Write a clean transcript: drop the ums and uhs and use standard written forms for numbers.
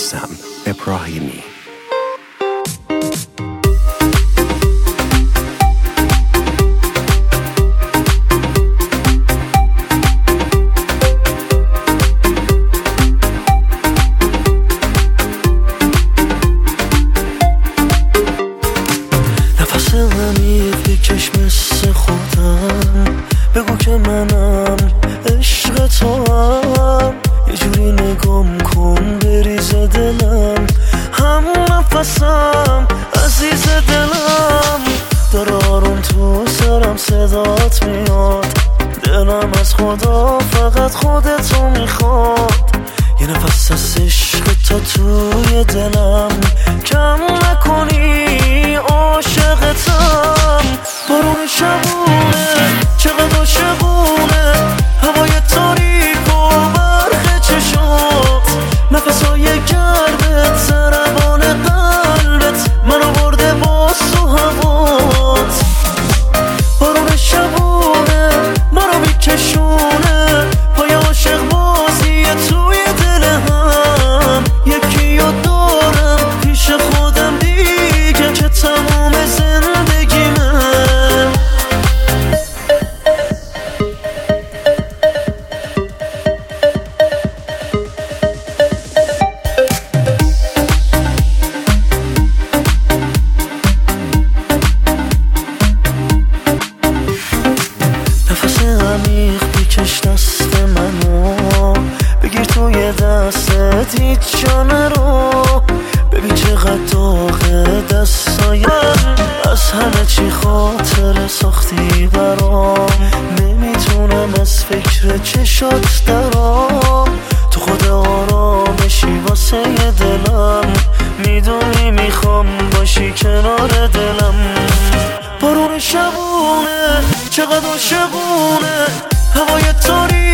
رستم ابراهیمی. نفس عمیق بکش مثل خودم، بگو که منم عشق تو هم، یه جوری نگام کن بریز دلم، هم نفسم عزیز دلم، داره آروم تو سرم صدات میاد، دلم از خدا فقط خودتو میخواد، یه نفس از عشق تا توی دلم، کم نکنی عاشقتم. بارون شبونه چقدر عاشقونه، هوای تاریک و برق چشات، نفسای گردت ضربان قلبت، منو برده باز تو هوات. بارون شبونه منو میکشونه، پای عاشق بازی توی دل هم، یکی رو دارم پیش خودم دیگه که تمام زندگیمه. نفس عمیق بکش دست منو، بگیر توی دستت هیچ جا نرو، ببین چقدر داغه دستای از همه چی خاطر ساختی برام، نمیتونم از فکر چشات درام، تو خود آرامشی واسه دلم، میدونی میخوام باشی کنار دلم. بارون شبونه چقدر عاشقونه، هوای تاریک